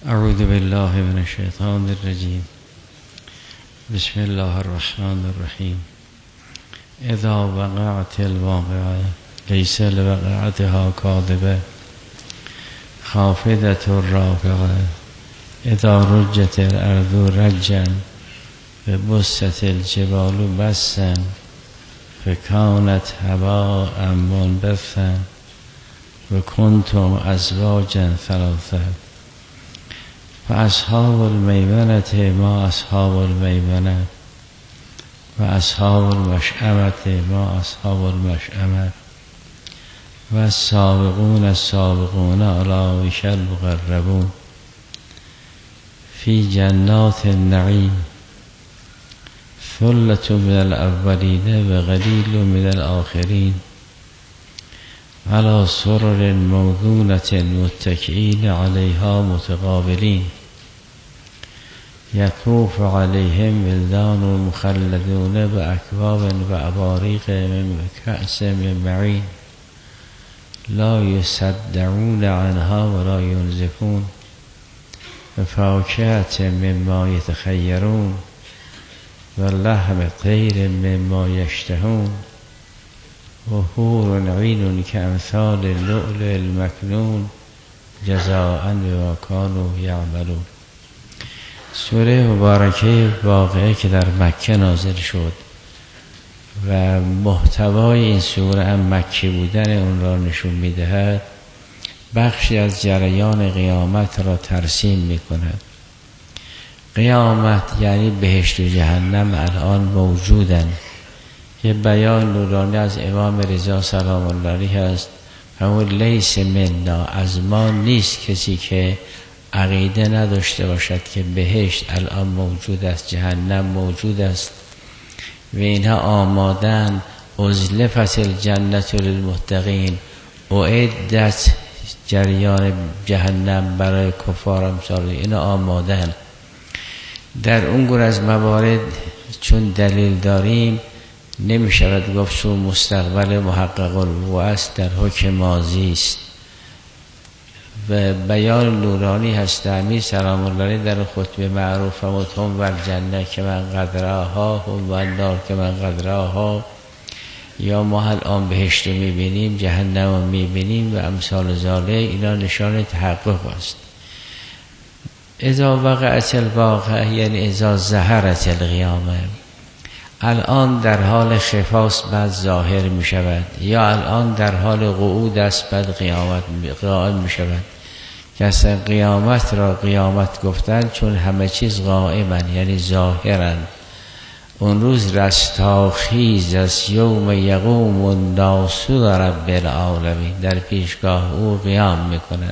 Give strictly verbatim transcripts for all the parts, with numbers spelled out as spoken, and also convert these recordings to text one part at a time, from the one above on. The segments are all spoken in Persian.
اعوذ بالله من الشیطان الرجیم. بسم الله الرحمن الرحیم. اذا وقعت الواقعه لیس لوقعتها کاذبه خافضة رافعه اذا رجت الارض رجا بست الجبال بسا فکانت هباء منبثا وکنتم ازواجا ثلاثه فاصحاب المیمنة ما اصحاب المیمنة و اصحاب المشأمة ما اصحاب المشأمة و السابقون السابقون اولئک المقربون فی جنات النعیم ثلة من الاولین و قلیل من الاخرین على سرر موضونة متکئین علیها متقابلین یطوف علیهم ولدان مخلدون باکواب و اباریق من کأس من معین لا یصدعون عنها ولا ینزفون بفاکهة مما یتخیرون و لحم طیر مما یشتهون و حور عین کامثال اللؤلؤ المکنون جزاء بما کانوا یعملون. سوره مبارکه واقعه که در مکه نازل شد و محتوای این سوره هم مکی بودن اون را نشون میدهد، بخشی از جریان قیامت را ترسیم میکند. قیامت یعنی بهشت و جهنم الان موجودن. یه بیان نورانی از امام رضا سلام الله علیه هست، همون لیس منا، از ما نیست کسی که عقیده نداشته باشد که بهشت الان موجود است، جهنم موجود است و اینها آمادن. ازلفت الجنة للمتقین، اعدت جریان جهنم برای کفار امثال اینا آمادن. در اون گونه از موارد چون دلیل داریم نمی شود گفت سو مستقبل محقق الوقوع است، در حکم ماضی است. و بیان نورانی هست امیر سلام الله علیه در خطبه معروف هم و الجنه که من قدرها هم و النار که من قدرها، یا ما الان بهشت رو میبینیم جهنم رو میبینیم و امثال ذاله، اینا نشان تحقق است. اذا وقعت الواقعه یعنی اذا ظهرت القیامه، الان در حال خفاست بعد ظاهر می شود، یا الان در حال قعود است بعد قیامت قائم می شود. که اصلا قیامت را قیامت گفتن چون همه چیز قائمن یعنی ظاهرن. اون روز رستاخیز از یوم یقوم الناس لرب العالمین، در پیشگاه او قیام می کند.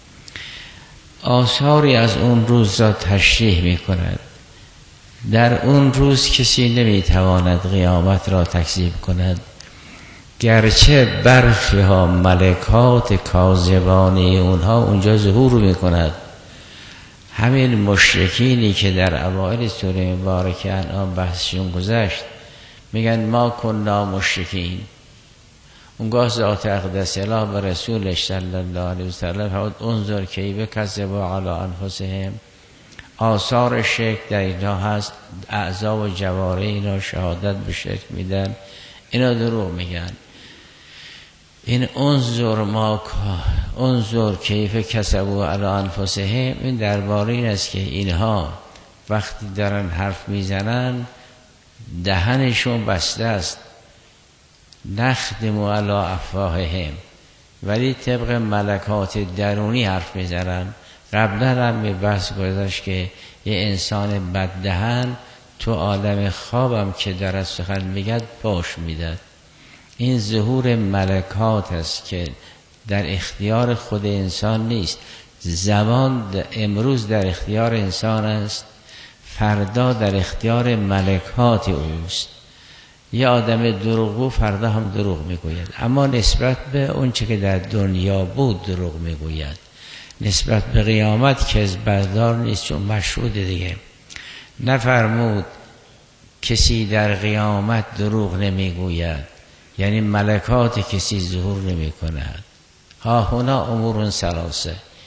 آثاری از اون روز را تشریح می کند. در اون روز کسی نمیتواند قیامت را تکذیب کند، گرچه برخی ها ملکات کاذبانه اونها اونجا ظهور میکند. همین مشرکینی که در اوائل سوره مبارکه انعام بحثشون گذشت میگن ما کنا مشرکین. اونگاه ذات اقدس الله به رسولش صلی الله علیه وسلم فرمود انظر کیف کذبوا علی انفسهم. آثار شرک در اینها هست، اعضا و جواره اینا شهادت به شرک میدن، اینا دروغ میگن. این انظر ما انظر کیف کسبوا علی انفسهم، این درباره این است که اینها وقتی دارن حرف میزنن دهنشون بسته است، نخدموا علی افواههم، ولی طبق ملکات درونی حرف میزنن. قبلا هم به بحث گذاشت که یه انسان بددهن تو عالم خوابم که در سخن میگد پاش میداد. این ظهور ملکات است که در اختیار خود انسان نیست. زمان امروز در اختیار انسان است، فردا در اختیار ملکات اوست. یه آدم دروغگو فردا هم دروغ میگوید، اما نسبت به اون چه که در دنیا بود دروغ میگوید. نسبت به قیامت کذب بردار نیست، چون مشهود دیگه. نفرمود کسی در قیامت دروغ نمیگوید، یعنی ملکات کسی ظهور نمی کند. ها هنا امور ثلاثه،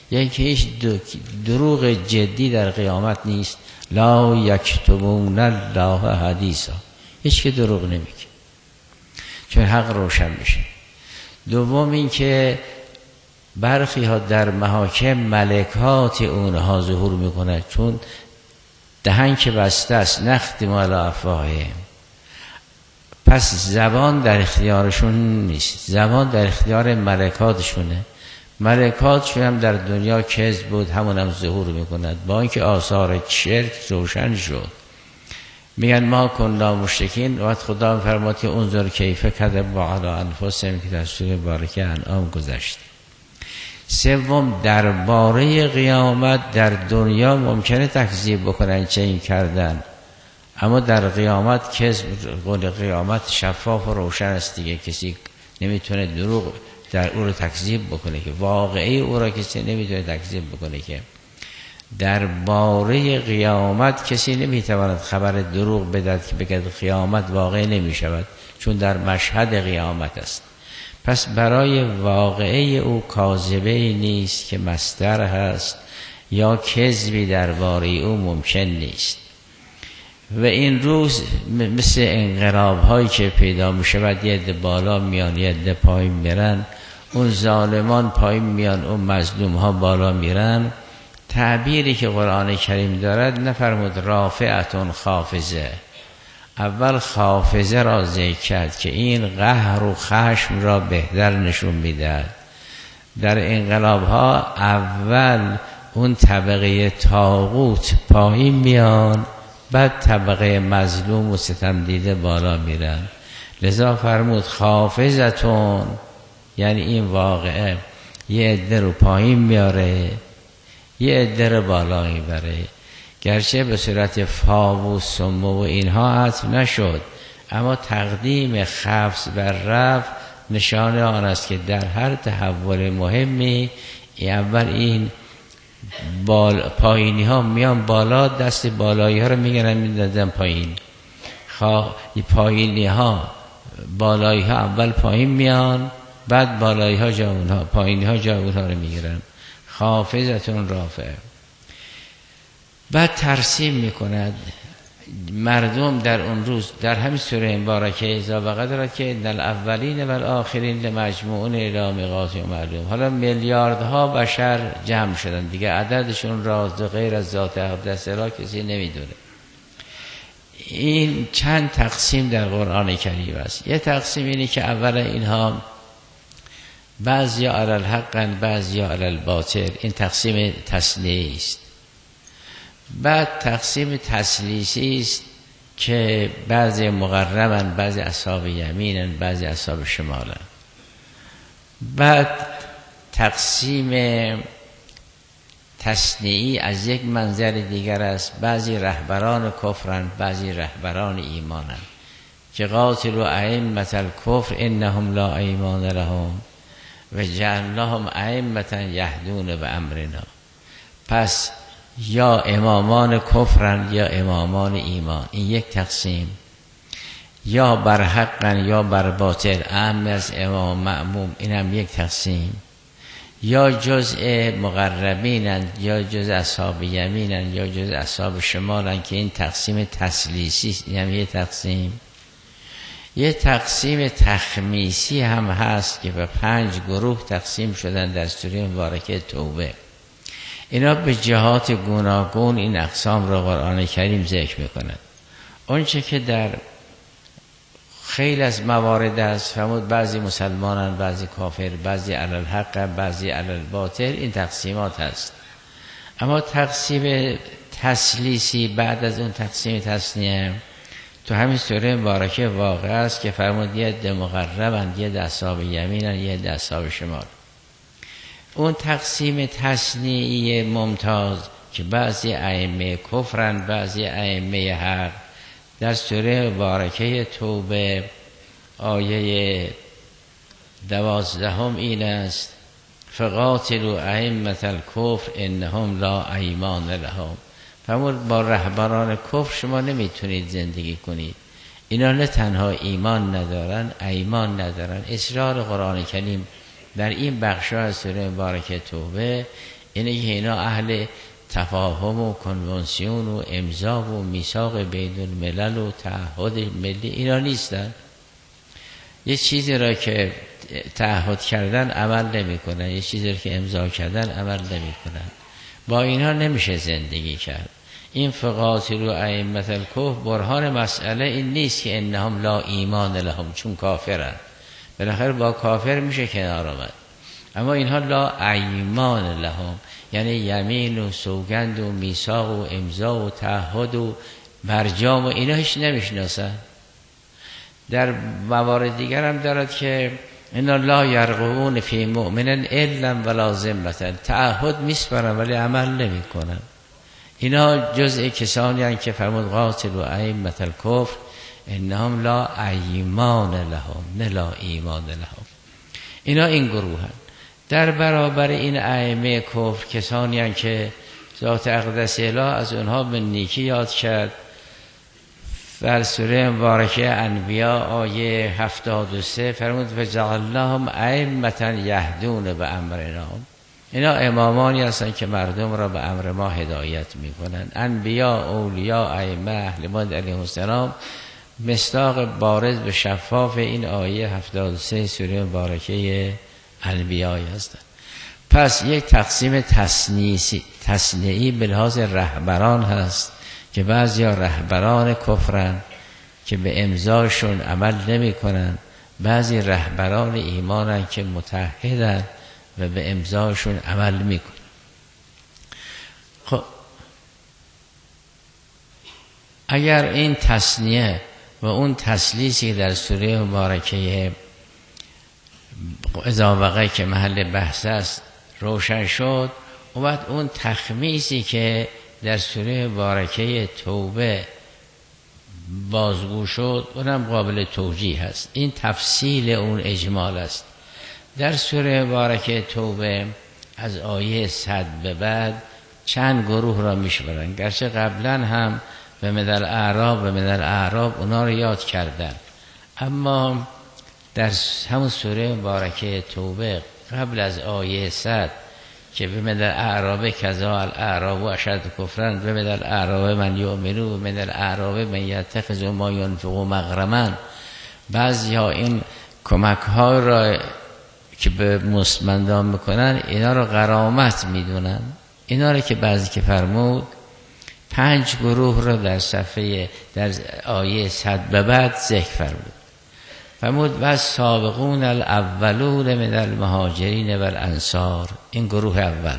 یعنی که هیچ دروغ جدی در قیامت نیست. لا یکتمون الله حدیثا، هیچ که دروغ نمیگه چون حق روشن میشه. دوم این که برخی ها در محاکم ملکات اونها ظهور میکنه، چون دهن که بسته است نختم علی افواههم، پس زبان در اختیارشون نیست، زبان در اختیار ملکاتشونه. ملکاتشون هم در دنیا کذب بود، همون هم ظهور میکند، با اینکه آثار شرک روشن شد. میگن ما کنا مشرکین، وقت خدا فرمود که انظر کیف کذبوا علی انفسهم که در سوره بارکه انعام گذشت. سوم درباره قیامت در دنیا ممکنه تکذیب بکنن چه این کردن، اما در قیامت کذب، قول قیامت شفاف و روشن است دیگه، کسی نمیتونه دروغ در او رو تکذیب بکنه که واقعی او را کسی نمیتونه تکذیب بکنه که درباره قیامت کسی نمیتواند خبر دروغ بدهد که بگه قیامت واقع نمیشود، چون در مشهد قیامت است. پس برای واقعه او کاذبه نیست که مصدر هست یا کذبی درباره او ممکن نیست. و این روز مثل انقلاب هایی که پیدا می شود، یه عده بالا میان یه عده پایین میرن، اون ظالمان پایین میان اون مظلوم ها بالا میرن. تعبیری که قرآن کریم دارد نفرمود رافعتون خافضه، اول خافضه را ذکر کرد که این قهر و خشم را بهتر نشون میدهد. در انقلاب ها اول اون طبقه طاغوت پایین میان، بعد طبقه مظلوم و ستم دیده بالا میرن. لذا فرمود خافضتون، یعنی این واقعه یه عده رو پایین میاره یه عده رو بالا میبره، گرچه به صورت فا و سمو و اینها عطف نشد، اما تقدیم خفض بر رفع نشانه آن است که در هر تحول مهمی اول این بال پایینی ها میان بالا، دست بالایی ها رو میگنن میدادن پایین، خواه پایینی ها بالایی ها اول پایین میان، بعد بالایی ها جا اونها، پایینی ها جا اونها رو میگیرن. خافضتون رافع. بعد ترسیم میکند مردم در اون روز، در همین سوره مبارکه اذا وقع دارد که ان الاولین و الاخرین لمجموعون الی میقات معلوم. حالا میلیاردها بشر جمع شدن دیگه، عددشون راز غیر از ذات اقدس را کسی نمیدونه. این چند تقسیم در قرآن کریم است. یه تقسیم اینه که اولا اینها بعضی علی الحق بعضی علی الباطل، این تقسیم تسلیه است. بعد تقسیم تسلیسی است که بعضی مقربن، بعضی اصحاب یمینن، بعضی اصحاب شمالن. بعد تقسیم تصنیعی از یک منظر دیگر است، بعضی رهبران کفرن، بعضی رهبران ایمانن که قاتلوا ائمة الکفر انهم لا ایمان لهم و جعلناهم ائمة یهدون بامرنا. پس یا امامان کفرن یا امامان ایمان، این یک تقسیم. یا بر حقن یا بر باطل، اهم از امام مأموم، این هم یک تقسیم. یا جزء مقربینن یا جزء اصحاب یمینن یا جزء اصحاب شمالن که این تقسیم تسلیسی است، این هم یک تقسیم. یه تقسیم تخمیسی هم هست که به پنج گروه تقسیم شدن در سوره مبارکه توبه. اینا به جهات گوناگون این اقسام را قرآن کریم ذکر میکند. اون چه که در خیلی از موارد است فرمود بعضی مسلمانان، بعضی کافر، بعضی علی الحق، بعضی علی الباطل، این تقسیمات هست. اما تقسیم تسلیسی بعد از اون تقسیم تسنیه تو همین سوره مبارکه واقع است که فرمود یه عده مقربند، یه عده اصحاب یمینن، یه عده اصحاب شمال. اون تقسیم تسنیه ممتاز که بعضی ائمه کفرن، بعضی ائمه حق، در سوره مبارکه توبه آیه دوازدهم این است فقاتلوا ائمة الکفر انهم لا ایمان لهم. فرمود با رهبران کفر شما نمیتونید زندگی کنید، اینا نه تنها ایمان ندارن، ایمان ندارن. اصرار قرآن کریم در این بخش از سوره مبارکه توبه اینه که اینا اهل تفاهم و کنوانسیون و امضا و میثاق بین الملل و تعهد ملی اینا نیستن. یه چیزی را که تعهد کردن عمل نمی کنن، یه چیزی را که امضا کردن عمل نمی کنن. با اینها نمیشه زندگی کرد. این فقاتلوا ائمة الکفر برهان مسئله این نیست که انهم لا ایمان لهم، چون کافرن بالاخره با کافر میشه کنار آمد، اما اینها لا ایمان لهم یعنی یمین و سوگند و میثاق و امضا و تعهد و برجام و اینا هیچ نمیشناسن. در موارد دیگر هم دارد که اینا لا یرقبون فی مؤمن الا ولا ذمة، تعهد میسپارن ولی عمل نمی کنن. اینا جزء کسانی هستند که فرمود قاتلوا ائمة الکفر انهم لا ایمان لهم، نه لا ایمان لهم. اینا این گروه هستند. در برابر این ائمه کفر کسانی هستند که ذات اقدس اله از اونها به نیکی یاد کرد. در سوره مبارکه انبیاء آیه هفتاد و سه فرمود وجعلناهم ائمة یهدون بامرنا، اینا امامانی هستند که مردم را به امر ما هدایت میکنند. انبیاء، اولیاء، ائمه اهل بیت علیهم السلام مصداق بارز به شفاف این آیه هفتاد و سه سوره مبارکه انبیاء هستند. پس یک تقسیم تصنیعی به لحاظ رهبران هست که بعضیا رهبران کفرن که به امضاشون عمل نمی کنن، بعضی رهبران ایمانن که متحدن و به امضاشون عمل می کنن. خب اگر این تصنیه و اون تسلیسی در سوره مبارکه اذا وقع که محل بحث است روشن شد، و بعد اون تخمیسی که در سوره مبارکه توبه بازگو شد اونم قابل توجیه است. این تفصیل اون اجمال است. در سوره مبارکه توبه از آیه صد به بعد چند گروه را میشمارن، گرچه قبلا هم به مدل اعراب و مدل اعراب اونا رو یاد کردن، اما در همون سوره مبارکه توبه قبل از آیه صد که به مدل اعراب کذا الاعراب و اشد کفرن، به مدل اعراب من یؤمنو و مدل اعراب من یتخذ ما ینفق مغرما، بعضی ها این کمک ها را که به مستمندان میکنن اینا رو غرامت میدونن. اینا رو که بعضی که فرمود پنج گروه رو در صفحه در آیه صد به بعد ذکر فرمود. فرمود و سابقون الاولون من المهاجرین و الانصار، این گروه اول،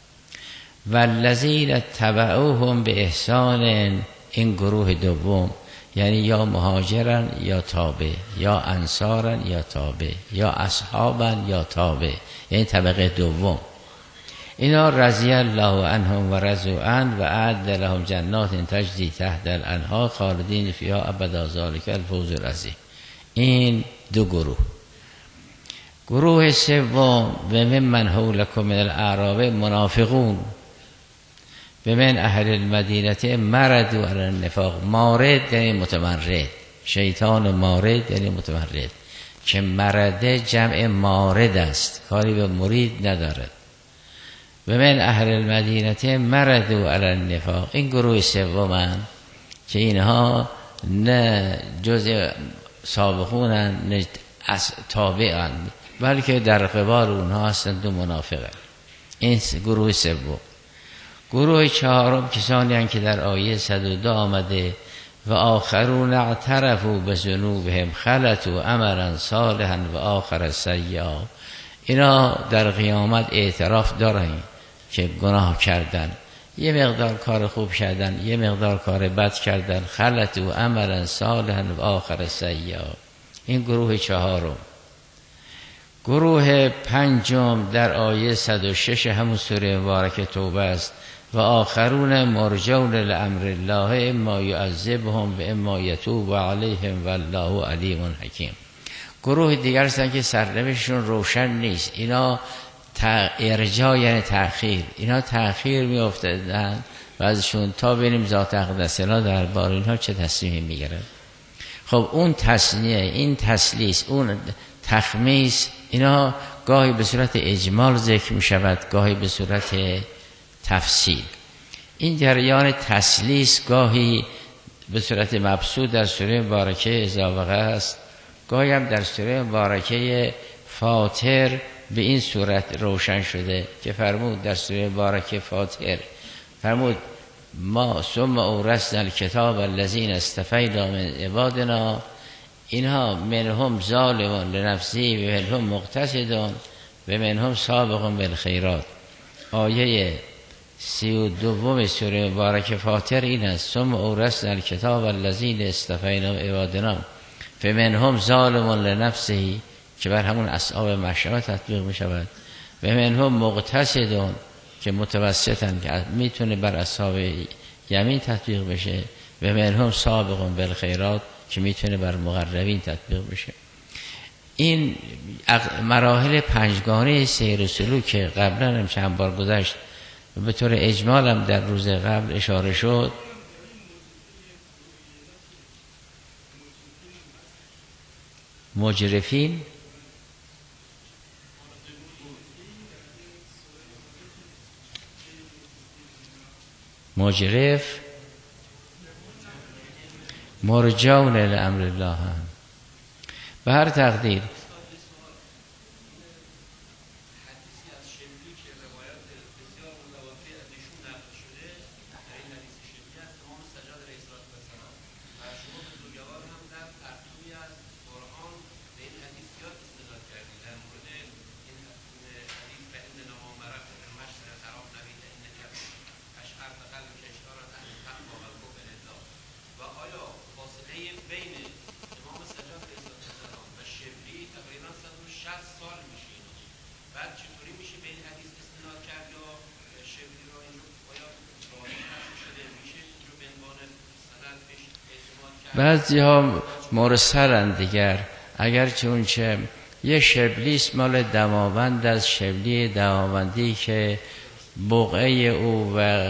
و الذین تبعوهم به احسان، این گروه دوم، یعنی یا مهاجرن یا تابع، یا انصارن یا تابع، یا اصحابن یا تابع، یعنی طبقه دوم. اینا رضی الله عنهم و رضوا عنه و اعد لهم جنات تجری تحت الانهار خالدین فیها ابدا ذلک الفوز العظیم. این دو گروه. گروه سوم و من من حولکم من الاعراب منافقون و من اهل المدینه مردوا علی النفاق، مارد یعنی متمرد، شیطان مارد یعنی متمرد، که مرده جمع مارد است، کاری به مرید ندارد. و من اهل المدینه مردوا علی النفاق، این گروه سومن که اینها نه جزء سابقونن نه تابعن، بلکه در قبال اونها هستند دو منافقه. این گروه سوم. گروه چهارم کسانی هستند که در آیه صد و دو آمده و آخرون اعترفوا بذنوبهم خلطوا عملا صالحا و آخر سیئا، اینا در قیامت اعتراف دارن که گناه کردن، یه مقدار کار خوب کردن، یه مقدار کار بد کردن، خلطوا عملا صالحا و آخر سیئا. این گروه چهارم. گروه پنجم در آیه صد و شش همون سوره مبارکه توبه است و آخرون مرجون لامر الله اما یعذبهم و اما یتوب علیهم والله علیم حکیم. گروه دیگر هستند که سرنوشتشون روشن نیست، اینا ارجاع یعنی تأخیر، اینا تأخیر می افتادن و ازشون تا ببینیم ذات اقدس اله دربار اینها چه تصمیمی میگیره. خب اون تصنیه، این تسلیس، اون تخمیس، اینا گاهی به صورت اجمال ذکر می شود، گاهی به صورت تفصیل. این جریان تسلیس گاهی به صورت مبسوط در سوره مبارکه اضافه است، گاهی هم در سوره مبارکه فاطر به این صورت روشن شده که فرمود در سوره مبارکه فاطر فرمود ما ثم اورثنا الکتاب الذین اصطفینا من عبادنا اینها منهم ظالم لنفسه و منهم مقتصد و منهم سابق بالخیرات. آیه سی و دوم سوره مبارکه فاطر این است ثم اورثنا الکتاب الذین اصطفینا من عبادنا فمنهم ظالم لنفسه که بر همون اصحاب مشأمه تطبیق می شود و منهم مقتصدون که متوسطن که میتونه بر اصحاب یمین تطبیق بشه و منهم سابقون بالخیرات که میتونه بر مقربین تطبیق بشه. این مراحل پنجگانه سیر و سلوک که قبلا هم چند بار گذشت و به طور اجمال هم در روز قبل اشاره شد، مجرفین مجرف مرجون لامر الله هم به هر تقدیر. بعضی ها مرسلند دیگر، اگرچه اون چه یه شبلیست مال دماوند از شبلی دماوندی که بقعه او و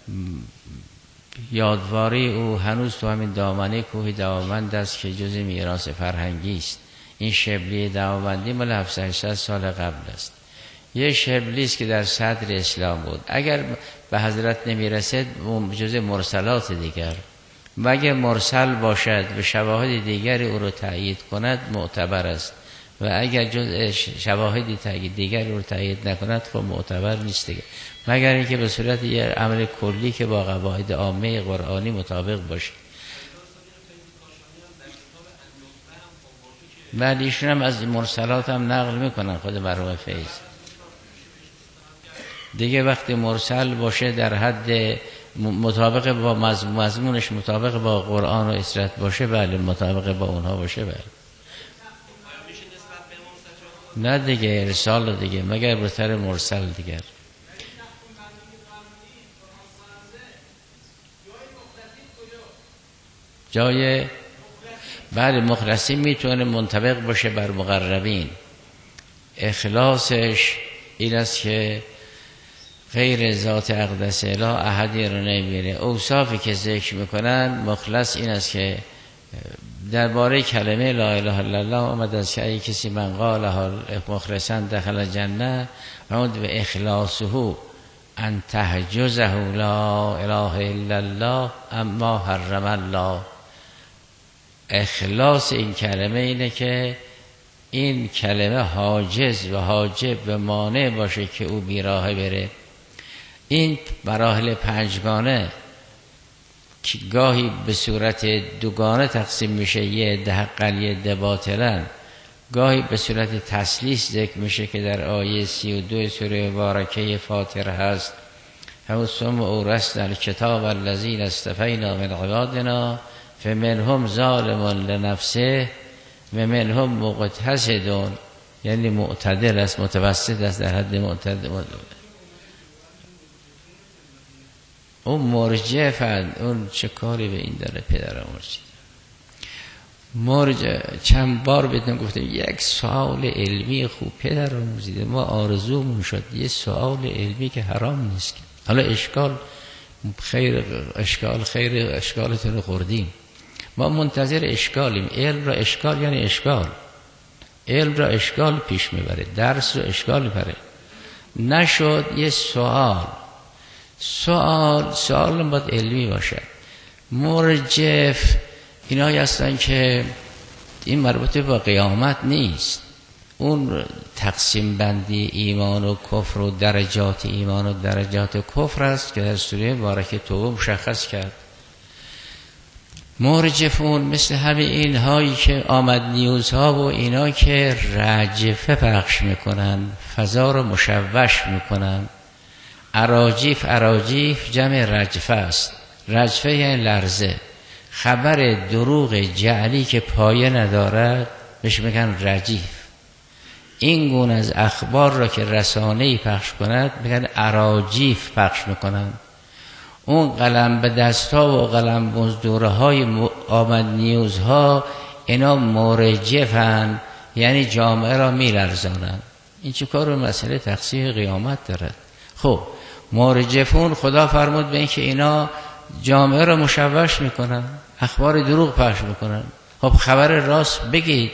یادواری او هنوز تو همین دامنه کوه دماوند است که جز میراث فرهنگی است. این شبلی دماوندی مال هفتصد هشتصد سال قبل است. یه شبلیست که در صدر اسلام بود، اگر به حضرت نمیرسد جز مرسلات دیگر، مگه مرسل باشد به شواهد دیگری او رو تأیید کند معتبر است و اگر جز شواهدی تأیید دیگری او رو تأیید نکند خب معتبر نیست دیگه، مگر اینکه به صورت یه عمل کلی که با قواعد عامه قرآنی مطابق باشه. بعد ایشون هم از مرسلات هم نقل میکنن خود مرحوم فیض دیگه. وقتی مرسل باشه در حد مطابق با مضمونش مطابق با قرآن و اسرت باشه، بله مطابق با اونها باشه، بله. نه دیگه ارسال دیگه، مگر بهتر مرسل دیگر. جای بله مخلصین میتونه منطبق باشه بر مقربین. اخلاصش این است که غیر ذات اقدس اله احدی رو نمیره. اوصافی که ذکر میکنن مخلص این است که درباره کلمه لا اله الا الله آمد است که ای کسی من قالها مخلصا دخل جنه و به اخلاصه ان تحجزه لا اله الا الله اما حرم الله. اخلاص این کلمه اینه که این کلمه حاجز و حاجب و مانع باشه که او بیراه بره. این مراحل پنجگانه که گاهی به صورت دوگانه تقسیم میشه، یه ده حقن یه ده باطلن، گاهی به صورت تسلیس ذکر میشه که در آیه سی و دو سوره مبارکه فاطر هست همون ثم اورثنا الکتاب الذین اصطفینا من عبادنا فمنهم ظالم لنفسه و منهم مقتصد، یعنی معتدل است، متوسط است، در حد معتدل. اون مرجع فن اون چه کاری به این داره پدرم مرجع مرجع چند بار بهتون گفتم یک سوال علمی خوب پدر آموزیده، ما آرزومون شد یه سوال علمی که حرام نیست. حالا اشکال خیر اشکال خیر اشکالتون رو خوردیم، ما منتظر اشکالیم. علم را اشکال یعنی اشکال، علم را اشکال پیش میبره، درس را اشکال میبره. نشد یه سوال سوال سوال باید علمی باشه. مرجف اینایی هستن که این مربوط با قیامت نیست، اون تقسیم بندی ایمان و کفر و درجات ایمان و درجات کفر است که در سوره مبارکه توبه مشخص کرد. مرجفون مثل همه این هایی که آمد نیوزها و اینا که رجفه پخش میکنن، فضا رو مشوش میکنن. اراجیف اراجیف جمع رجفه است. رجفه یعنی لرزه. خبر دروغ جعلی که پایه ندارد بهش میگن رجیف. این گونه از اخبار را که رسانه‌ای پخش کند میگن اراجیف پخش میکنن. اون قلم به دستا و قلم مزدوره های آمد نیوزها اینا مرجفن، یعنی جامعه را میلرزانن. این چه کار به مسئله تقسیم قیامت دارد؟ خب مرجفون خدا فرمود به این که اینا جامعه را مشوش میکنن، اخبار دروغ پخش میکنن. خب خبر راست بگید،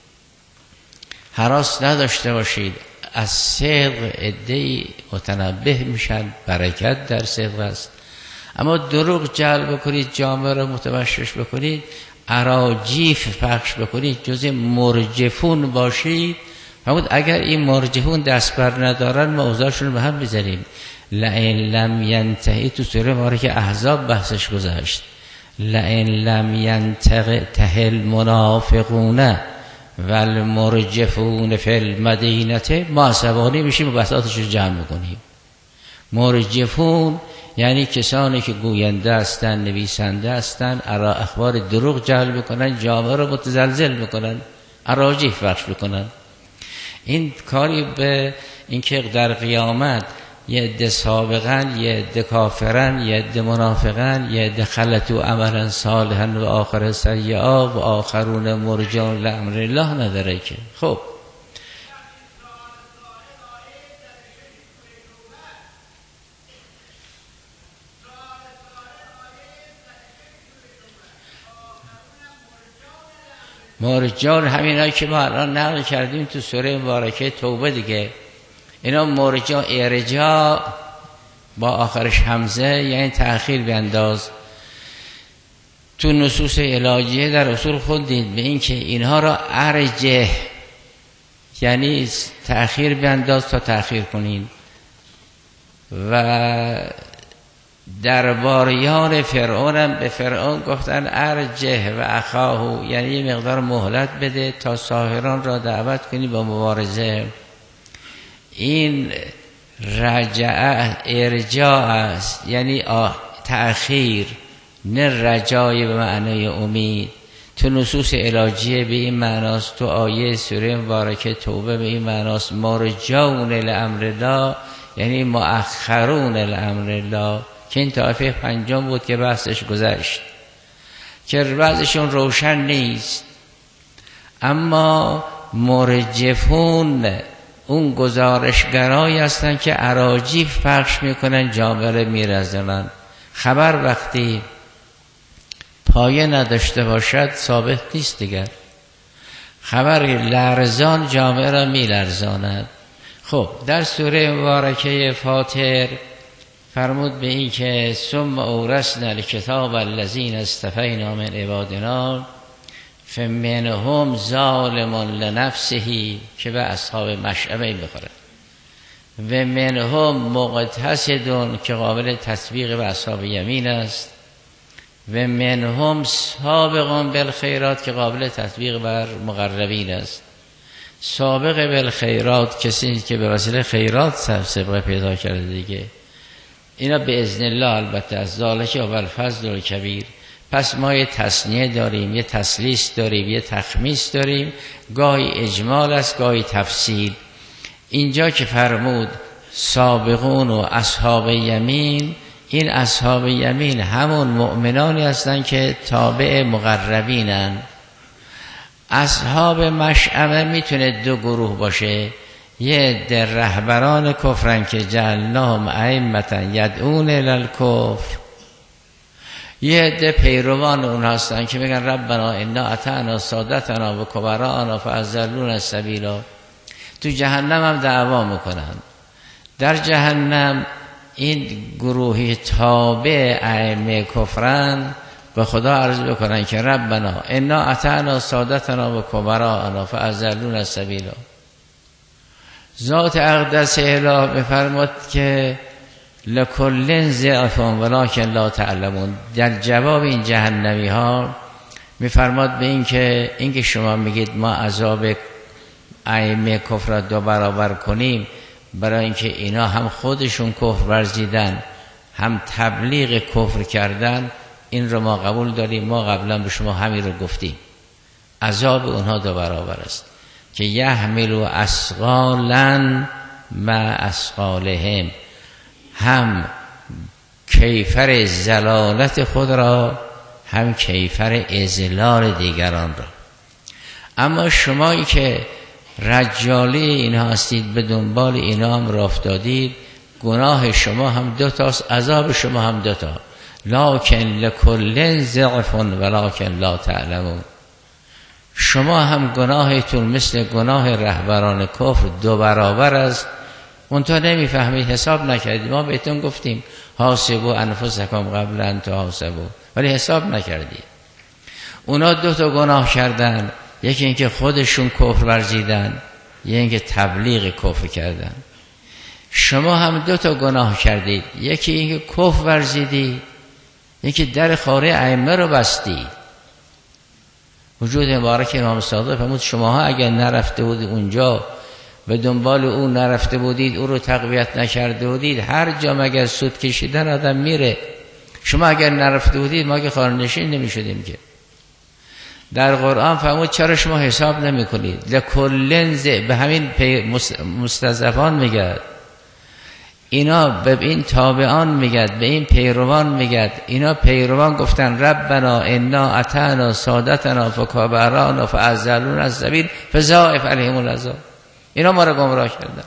هراس نداشته باشید. از صدق عده‌ای متنبه میشن، برکت در صدق است. اما دروغ جلب بکنید، جامعه را متوشش بکنید، اراجیف پخش بکنید، جز مرجفون باشید. فرمود اگر این مرجفون دست بر ندارن ما اوضاعشون به هم بزنیم. لئن لم ینتهی، تو سوره مبارکه احزاب بحثش گذاشت، لئن لم ینتهی المنافقون والمرجفون فی المدینه، ما عصبانی میشیم و بساطش رو جمع میکنیم. مرجفون یعنی کسانی که گوینده هستن، نویسنده هستن، ارا اخبار دروغ جلب میکنن، جامعه رو متزلزل میکنن، اراجیف بخش میکنن. این کاری به اینکه در قیامت یه عده سابقن، یه عده کافرن، یه عده منافقن، یه عده خلطوا عملا صالحا و آخر سیئا و آخرون مرجون لامر الله نداره که. خب مرجان همینایی که ما الان نقل کردیم تو سوره مبارکه توبه دیگه. اینا مرجا ارجاع با آخرش همزه یعنی تأخیر بینداز. تو نصوص الهیه در اصول خوندید به این که اینها را ارجه یعنی تأخیر بینداز تا تأخیر کنین. و درباریان فرعون هم به فرعون گفتن ارجه و اخاهو، یعنی یه مقدار مهلت بده تا ساحران را دعوت کنی با مبارزه. این رجع ارجاع است، یعنی تأخیر، نه رجای به معنای امید. تو نصوص الهیه به این معناست، تو آیه سوره مبارکه توبه به این معناست، مرجون لامر الله یعنی مؤخرون لامر الله، که این طایفه پنجم بود که بحثش گذشت که بعضشون روشن نیست. اما مرجفون اون گزارشگرایی هستن که اراجیف پخش میکنن، جامعه میرزنن. خبر وقتی پایه نداشته باشد ثابت نیست دیگر. خبر لرزان جامعه را میلرزاند. خب در سوره مبارکه فاطر فرمود به این که ثم اورثنا الکتاب الذین اصطفینا من عبادنا فمنهم ظالم لنفسه که به اصحاب مشأمه میخوره، و منهم مقتصد که قابل تطبیق به اصحاب یمین است، و منهم سابق بالخیرات که قابل تطبیق بر مقربین است. سابق بالخیرات کسی که به وسیله خیرات سابقه پیدا کرده دیگه. اینا به اذن الله البته از ذالک و الفضل الکبیر. پس ما یه تصنیه داریم، یه تسلیس داریم، یه تخمیس داریم، گاهی اجمال است گاهی تفصیل. اینجا که فرمود سابقون و اصحاب یمین، این اصحاب یمین همون مؤمنانی هستند که تابع مقربینن. اصحاب مشأمه میتونه دو گروه باشه، یه در رهبران کفرن که جعلناهم ائمة یدعون الی الکفر، یه عده پیروان اون هستن که میگن ربنا انا اطعنا سادتنا و کبراءنا فاضلونا السبیلا. تو جهنم هم دعوا میکنن. در جهنم این گروهی تابع ائمه کفرن به خدا عرض بکنن که ربنا انا اطعنا سادتنا و کبراءنا فاضلونا السبیلا. ذات اقدس اله بفرماد که لکل ضعف ولکن لا تعلمون. در جواب این جهنمی ها میفرماد به این که این که شما میگید ما عذاب ائمه کفر را دو برابر کنیم، برای اینکه اینا هم خودشون کفر ورزیدن هم تبلیغ کفر کردن، این رو ما قبول داریم. ما قبلا به شما همین رو گفتیم، عذاب اونها دو برابر است که یحملوا اثقالا مع اثقالهم، هم کیفر زلالت خود را هم کیفر اذلال دیگران را. اما شمایی که رجالی اینها هستید، به دنبال اینا هم راه افتادید، گناه شما هم دو تاست، عذاب شما هم دو تا. لکن لکل ضعف ولکن لا تعلمون. شما هم گناهتون مثل گناه رهبران کفر دو برابر است، منتها نمیفهمید، حساب نکردید. ما بهتون گفتیم حاسبوا انفسکم قبل ان تحاسبوا، ولی حساب نکردید. اونا دو تا گناه کردن، یکی اینکه خودشون کفر ورزیدن، یکی اینکه تبلیغ کفر کردن. شما هم دو تا گناه کردید، یکی اینکه کفر ورزیدید، یکی در خانه ائمه رو بستید. وجود مبارک امام صادق فرمود شماها اگر نرفته بودید اونجا، به دنبال او نرفته بودید، او رو تقویت نکرده بودید، هر جا مگر سود کشیدن آدم میره. شما اگر نرفته بودید ما که خانه‌نشین نمیشدیم که. در قرآن فرمود چرا شما حساب نمی کنید؟ لکل ز، به همین مستضعفان میگد، اینا به این تابعان میگد، به این پیروان میگد. اینا پیروان گفتن ربنا انا اطعنا سادتنا فکبراءنا فاضلونا السبیل فضاعف علیهم العذاب. اینا ما رو گمراه کردن.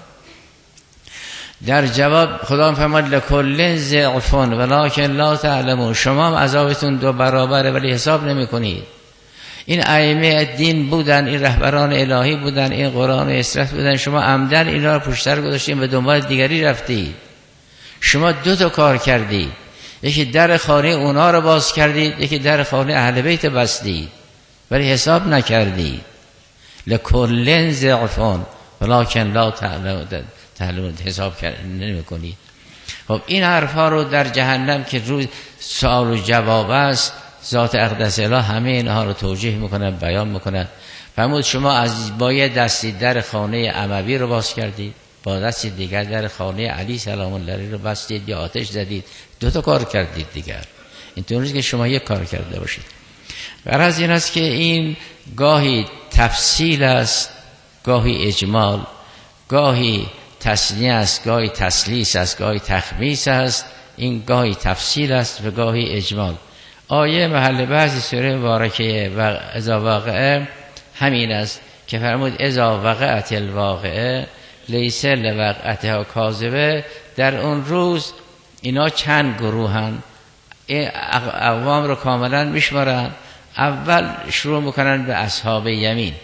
در جواب خدا فرمود لکل ضعف ولکن لا تعلمون. شما هم عذابتون دو برابره ولی حساب نمی کنید. این ائمه دین بودن، این رهبران الهی بودن، این قرآن و اسرت بودن، شما عمدن اینا رو پشتر گذاشتین، به دنبال دیگری رفتید. شما دو تا کار کردید، یکی در خانه اونا رو باز کردید، یکی در خانه اهل بیت بستید، ولی حساب نکردید. لکل ضعف ولکن لا تعلمون، حساب نمی کنید. خب این حرفا رو در جهنم که روی سوال و جواب است، ذات اقدس اله همه اینها رو توجیه میکنن، بیان میکنن. فرمود شما از با یه دستی در خانه اموی رو باز کردید، با دستی دیگر در خانه علی سلام الله علیه رو بستید یا آتش زدید. دو تا کار کردید دیگر. اینطور نیست که شما یک کار کرده باشید. غرض این است که این گاهی تفصیل است، گاهی اجمال، گاهی تسنیه است، گاهی تسلیس است، گاهی تخمیس است. این گاهی تفصیل است و گاهی اجمال. آیه محل بعضی سوره مبارکه و اذا واقعه همین است که فرمود اذا وقعت الواقعه لیس لوقعتها کاذبه. در اون روز اینا چند گروهن، اقوام رو کاملا میشمارن. اول شروع میکنن به اصحاب یمین.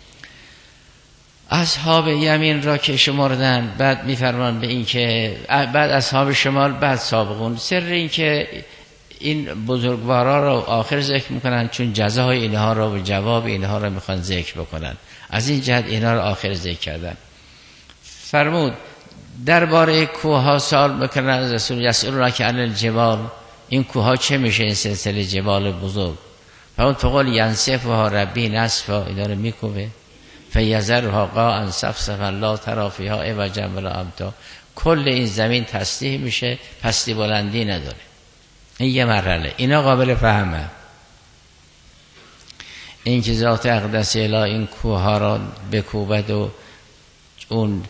اصحاب یمین را که شماردن، بعد میفرمان به این که بعد اصحاب شمال، بعد سابقون. سر این که این بزرگوارا رو آخر ذکر میکنن چون جزای اینها رو و جواب اینها رو میخوان ذکر بکنن. از این جهت اینها رو آخر ذکر کردن. فرمود درباره کوه ها سوال میکنن از رسول یسألونک عن الجبال، این کوه ها چه میشه، این سلسله جبال بزرگ؟ فرمود فقل ینسفها ربی نسفا، اینا رو میکوبه فیذرها قاعا صفصفا لا تری فیها عوجا ولا امتا. کل این زمین تسطیح میشه، پستی بلندی نداره. این یه مرحله، اینا قابل فهمه. این که ذات اقدس اله این کوه ها را بکوبد و اون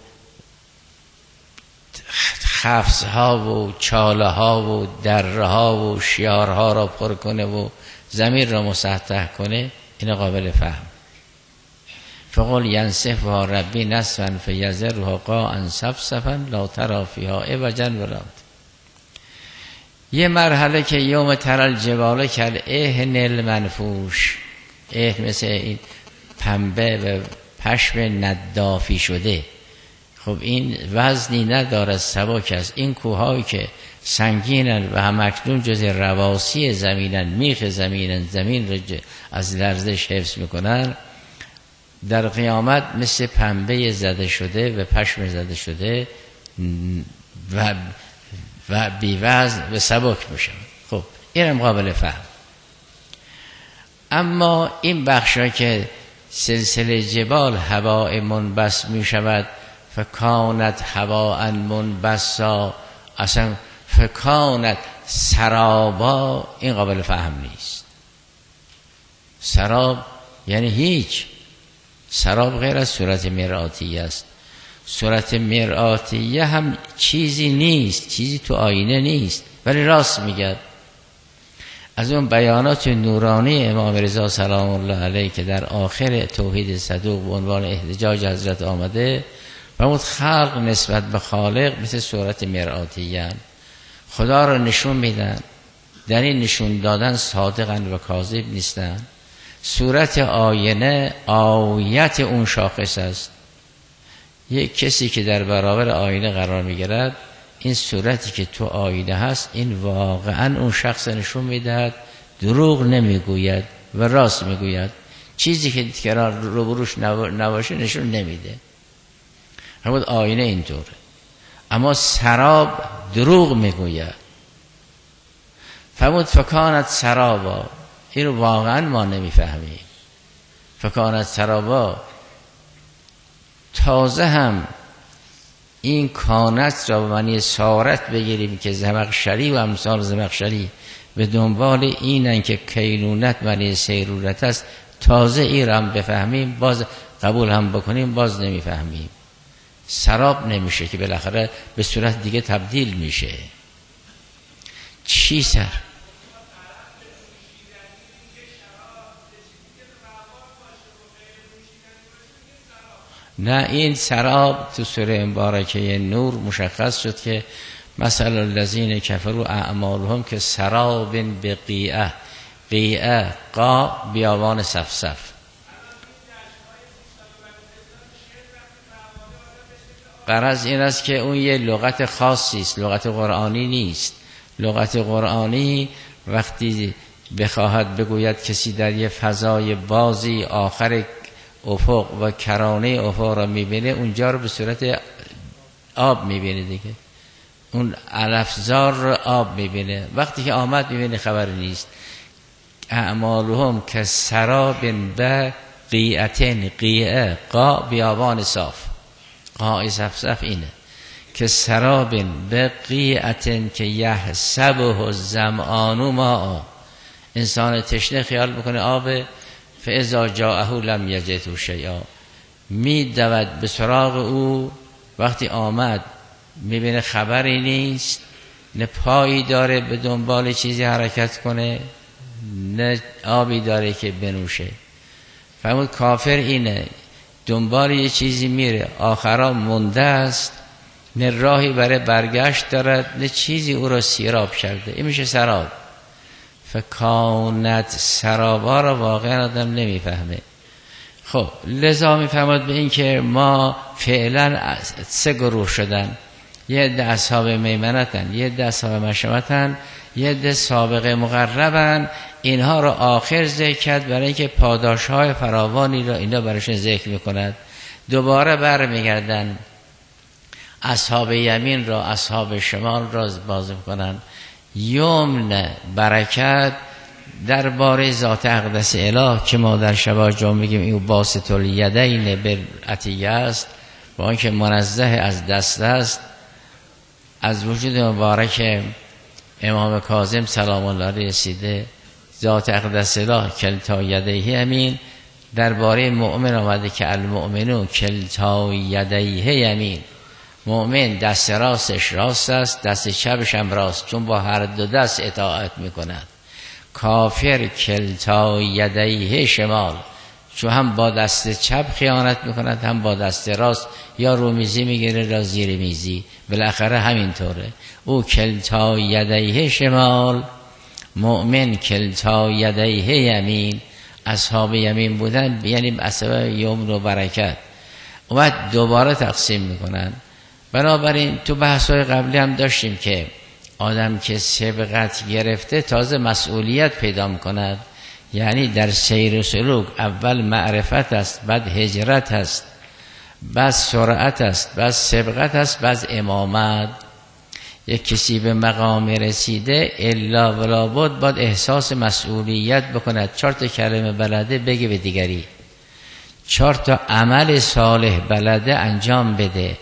خفص ها و چاله ها و دره ها و شیار ها را پر کنه و زمین را مسطح کنه، اینا قابل فهم. فقل ینسفها ربی نسفا فیذرها قاعا صفصفا لا تری فیها عوجا ولا امتا. یه مرحله که یوم ترل جباله کرد اهن المنفوش، اهن مثل این پنبه و پشم ندافی شده. خب این وزنی نداره، سبک است. این کوهایی که سنگینن و همکنون جز رواسی زمینن، میخ زمینن، زمین رو از لرزش حفظ میکنن، در قیامت مثل پنبه زده شده و پشم زده شده و و بیوزن و سبک میشن. خب اینم قابل فهم. اما این بخشا که سلسله جبال هواء منبس میشود، فکانت هواء منبسا، اصلا فکانت سرابا، این قابل فهم نیست. سراب یعنی هیچ. سراب غیر از صورت مرآتیه است. صورت مرآتیه هم چیزی نیست، چیزی تو آینه نیست، ولی راست میگه. از اون بیانات نورانی امام رضا سلام الله علیه که در آخر توحید صدوق به عنوان احتجاج حضرت آمده، فرمود خلق نسبت به خالق مثل صورت مرآتیه، خدا را نشون میدن، در این نشون دادن صادقن و کاذب نیستن. صورت آینه آیت اون شاخص است. یک کسی که در برابر آینه قرار میگیرد، این صورتی که تو آینه هست این واقعا اون شخص نشون میدهد، دروغ نمیگوید و راست میگوید. چیزی که دیگران روبروش نباشه نشون نمیده. همون آینه اینطوره. اما سراب دروغ میگوید. فرمود فکانت سرابا، این رو واقعا ما نمیفهمیم. فکانت سرابا، تازه هم این کانت را به معنی سارت بگیریم که زمخشری و امثال زمخشری به دنبال اینن که کینونت معنی سیرورت است، تازه این را هم بفهمیم، باز قبول هم بکنیم، باز نمیفهمیم. سراب نمیشه که بالاخره به صورت دیگه تبدیل میشه. چی سر؟ نه، این سراب تو سوره مبارکه نور مشخص شد که مثل الذین کفروا اعمالهم که سراب بقیعه، قیعه قا بیابان صفصف. غرض این است که اون یه لغت خاصی است، لغت قرآنی نیست. لغت قرآنی وقتی بخواهد بگوید کسی در یه فضای بازی آخر افق و کرانه افق را میبینه، اونجا رو به صورت آب میبینه دیگه، اون علفزار رو آب میبینه. وقتی که آمد میبینه خبری نیست. اعمالهم که سراب بقیعتن، قیعه قا بیابان صاف، قاع صفصف اینه که سراب بقیعتن که یحسبه الظمآن ماء، انسان تشنه خیال بکنه آب، فاذا جاءه لم یجده شیئا، می دود به سراغ او، وقتی آمد میبینه خبری نیست، نه پایی داره به دنبال چیزی حرکت کنه، نه آبی داره که بنوشه. فرمود کافر اینه، دنبال یه چیزی میره، آخرا مونده است، نه راهی برای برگشت دارد، نه چیزی او را سیراب کرده. این میشه سراب. فکانت سرابا را واقعا آدم نمیفهمه. خب لذا میفهمد به این که ما فعلا سه گروه شدن، یه عده اصحاب میمنتن، یه عده اصحاب مشامتن، یه عده سابق مقربن. اینها را آخر ذکر کرد برای اینکه پاداشهای فراوانی را اینا براشون ذکر میکند. دوباره برمیگردن اصحاب یمین را اصحاب شمال را باز میکنن. یمن برکت درباره ذات اقدس اله که ما در شبا جا میگیم این باسط الیدین بالعطیه است، با اینکه منزه از دست است، از وجود مبارک امام کاظم سلام الله علیه رسیده. ذات اقدس اله کلتا یدیه یمین، درباره مؤمن آمده که المؤمنون کلتا یدیه یمین، مؤمن دست راستش راست است، دست چپش هم راست، چون با هر دو دست اطاعت میکند. کافر کلتا یدیه شمال، چون هم با دست چپ خیانت میکند هم با دست راست، یا رومیزی میگیره یا زیر میزی، بالاخره همینطوره. او کلتا یدیه شمال، مؤمن کلتا یدیه یمین. اصحاب یمین بودن یعنی اصحاب یمن و برکت. اومد دوباره تقسیم میکنن. بنابراین تو بحث‌های قبلی هم داشتیم که آدم که سبقت گرفته تازه مسئولیت پیدا میکند. یعنی در سیر و سلوک اول معرفت است، بعد هجرت است، بعد سرعت است، بعد سبقت است، بعد امامت. یک کسی به مقام رسیده الا ولا بد باید احساس مسئولیت بکند. چهار تا کلمه بلده بگه به دیگری، چهار تا عمل صالح بلده انجام بده.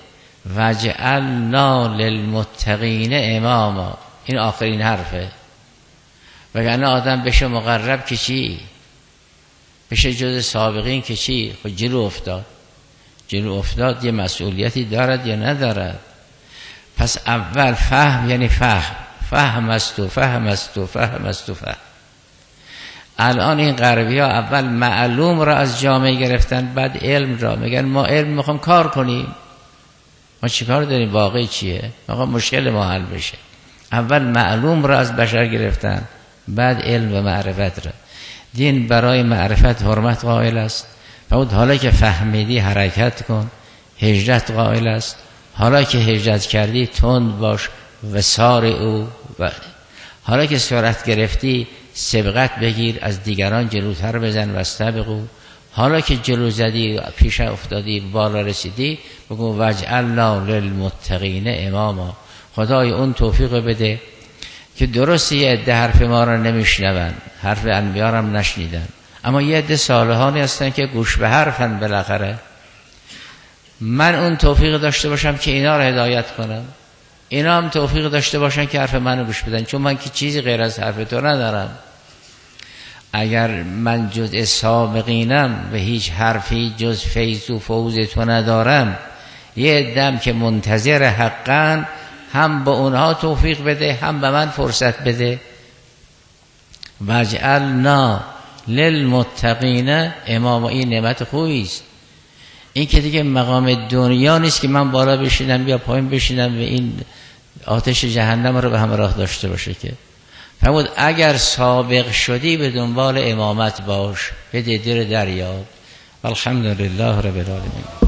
وجعلنا للمتقین اماما، این آخرین حرفه. وگرنه آدم بشه مقرب که چی؟ بشه جز سابقین که چی؟ خود جلو افتاد. جلو افتاد یه مسئولیتی دارد یا ندارد؟ پس اول فهم یعنی فهم، فهم است و فهم است و فهم است و فهم. الان این غربی ها اول معلوم را از جامعه گرفتن، بعد علم را. میگن ما علم میخوام کار کنیم. ما چی کار داریم؟ واقعی چیه؟ میخوام مشکل ما حل بشه. اول معلوم را از بشر گرفتن، بعد علم و معرفت را. دین برای معرفت حرمت قائل است. بعد حالا که فهمیدی حرکت کن، هجرت قائل است. حالا که هجرت کردی تند باش و سار او، و حالا که سرعت گرفتی سبقت بگیر، از دیگران جلوتر بزن و استبقوا. حالا که جلو زدی، پیش افتادی، بالا رسیدی، بگو وجعلنا للمتقین اماما. خدای اون توفیق بده که درست یه عده حرف ما را نمیشنون، حرف انبیا را هم نشنیدن، اما یه عده صالحانی هستن که گوش به حرفن. بالاخره من اون توفیق داشته باشم که اینا را هدایت کنم، اینا هم توفیق داشته باشن که حرف منو گوش بدن، چون من که چیزی غیر از حرف تو ندارم. اگر من جز سابقینم و هیچ حرفی جز فیض و فوز تو ندارم، یه دم که منتظر حقن، هم به اونها توفیق بده هم به من فرصت بده. وجعلنا للمتقین اماما. این نعمت خوبی است. این که دیگه مقام دنیا نیست که من بالا بشینم یا پایین بشینم و این آتش جهنم رو به همراه داشته باشه. که فرمود اگر سابق شدی به دنبال امامت باش، به دیر دریاب. الحمدلله رب العالمین.